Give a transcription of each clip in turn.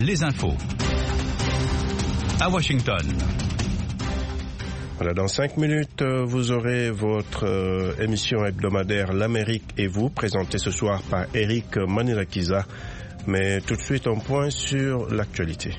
Les infos. À Washington. Voilà, dans 5 minutes, vous aurez votre émission hebdomadaire L'Amérique et vous, présentée ce soir par Eric Manirakiza. Mais tout de suite, un point sur l'actualité.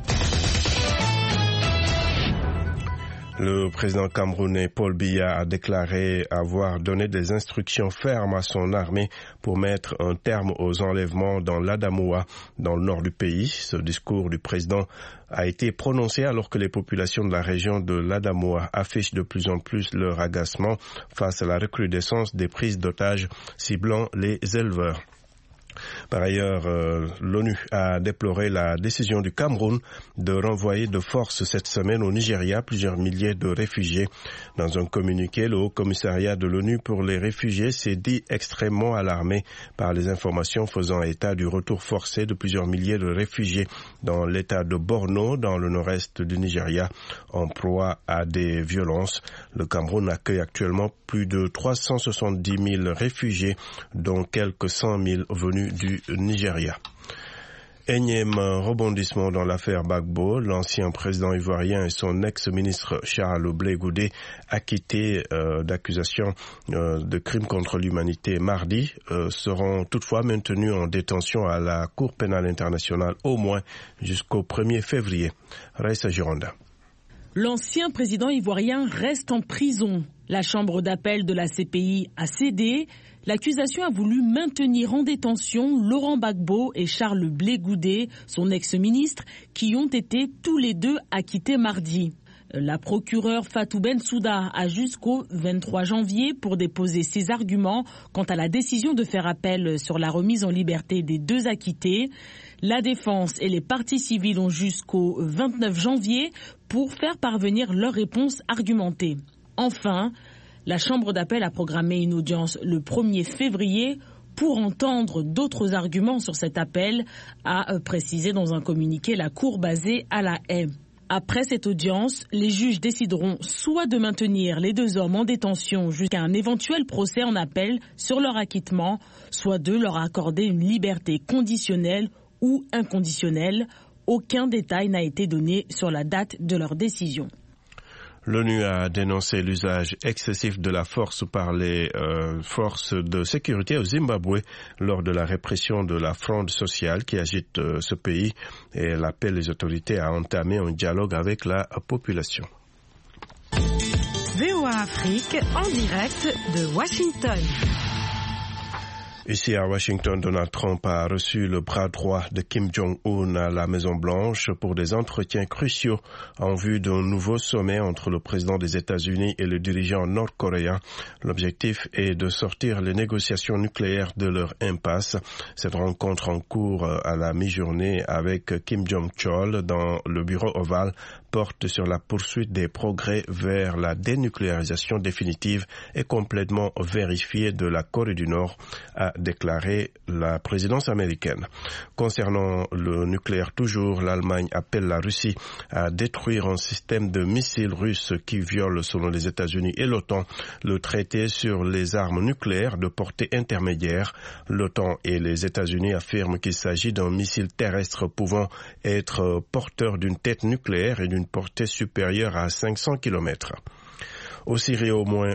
Le président camerounais Paul Biya a déclaré avoir donné des instructions fermes à son armée pour mettre un terme aux enlèvements dans l'Adamawa, dans le nord du pays. Ce discours du président a été prononcé alors que les populations de la région de l'Adamawa affichent de plus en plus leur agacement face à la recrudescence des prises d'otages ciblant les éleveurs. Par ailleurs, l'ONU a déploré la décision du Cameroun de renvoyer de force cette semaine au Nigeria plusieurs milliers de réfugiés. Dans un communiqué, le Haut-Commissariat de l'ONU pour les réfugiés s'est dit extrêmement alarmé par les informations faisant état du retour forcé de plusieurs milliers de réfugiés dans l'état de Borno, dans le nord-est du Nigeria, en proie à des violences. Le Cameroun accueille actuellement plus de 370 000 réfugiés, dont quelques 100 000 venus du Nigeria. Énième rebondissement dans l'affaire Gbagbo, l'ancien président ivoirien et son ex-ministre Charles Blé Goudé, acquittés d'accusations de crimes contre l'humanité mardi, seront toutefois maintenus en détention à la Cour pénale internationale au moins jusqu'au 1er février. Raissa Gironda. L'ancien président ivoirien reste en prison. La chambre d'appel de la CPI a cédé. L'accusation a voulu maintenir en détention Laurent Gbagbo et Charles Blé Goudé, son ex-ministre, qui ont été tous les deux acquittés mardi. La procureure Fatou Bensouda a jusqu'au 23 janvier pour déposer ses arguments quant à la décision de faire appel sur la remise en liberté des deux acquittés. La défense et les parties civiles ont jusqu'au 29 janvier pour faire parvenir leurs réponses argumentées. Enfin, la Chambre d'appel a programmé une audience le 1er février pour entendre d'autres arguments sur cet appel, a précisé dans un communiqué la Cour basée à La Haye. Après cette audience, les juges décideront soit de maintenir les deux hommes en détention jusqu'à un éventuel procès en appel sur leur acquittement, soit de leur accorder une liberté conditionnelle ou inconditionnelle. Aucun détail n'a été donné sur la date de leur décision. L'ONU a dénoncé l'usage excessif de la force par les forces de sécurité au Zimbabwe lors de la répression de la fronde sociale qui agite ce pays et elle appelle les autorités à entamer un dialogue avec la population. VOA Afrique en direct de Washington. Ici à Washington, Donald Trump a reçu le bras droit de Kim Jong-un à la Maison-Blanche pour des entretiens cruciaux en vue d'un nouveau sommet entre le président des États-Unis et le dirigeant nord-coréen. L'objectif est de sortir les négociations nucléaires de leur impasse. Cette rencontre en cours à la mi-journée avec Kim Jong-chol dans le bureau ovale porte sur la poursuite des progrès vers la dénucléarisation définitive et complètement vérifiée de la Corée du Nord, a déclaré la présidence américaine. Concernant le nucléaire toujours, l'Allemagne appelle la Russie à détruire un système de missiles russes qui viole, selon les États-Unis et l'OTAN, le traité sur les armes nucléaires de portée intermédiaire. L'OTAN et les États-Unis affirment qu'il s'agit d'un missile terrestre pouvant être porteur d'une tête nucléaire et d'une portée supérieure à 500 km. En Syrie, au moins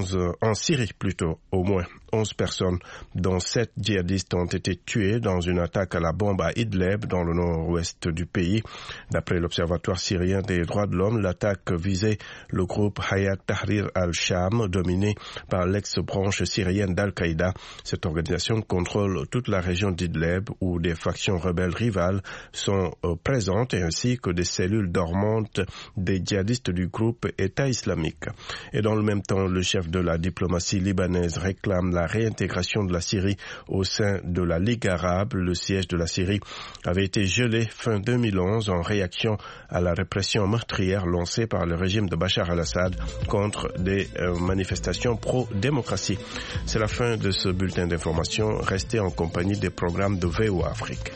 11 personnes, dont 7 djihadistes, ont été tués dans une attaque à la bombe à Idlib, dans le nord-ouest du pays. D'après l'Observatoire syrien des droits de l'homme, l'attaque visait le groupe Hayat Tahrir al-Sham, dominé par l'ex-branche syrienne d'Al-Qaïda. Cette organisation contrôle toute la région d'Idlib, où des factions rebelles rivales sont présentes, ainsi que des cellules dormantes des djihadistes du groupe État islamique. Et dans le même temps, le chef de la diplomatie libanaise réclame la réintégration de la Syrie au sein de la Ligue arabe. Le siège de la Syrie avait été gelé fin 2011 en réaction à la répression meurtrière lancée par le régime de Bachar al-Assad contre des manifestations pro-démocratie. C'est la fin de ce bulletin d'information. Restez en compagnie des programmes de VOA Afrique.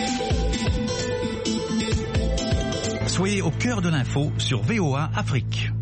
Soyez au cœur de l'info sur VOA Afrique.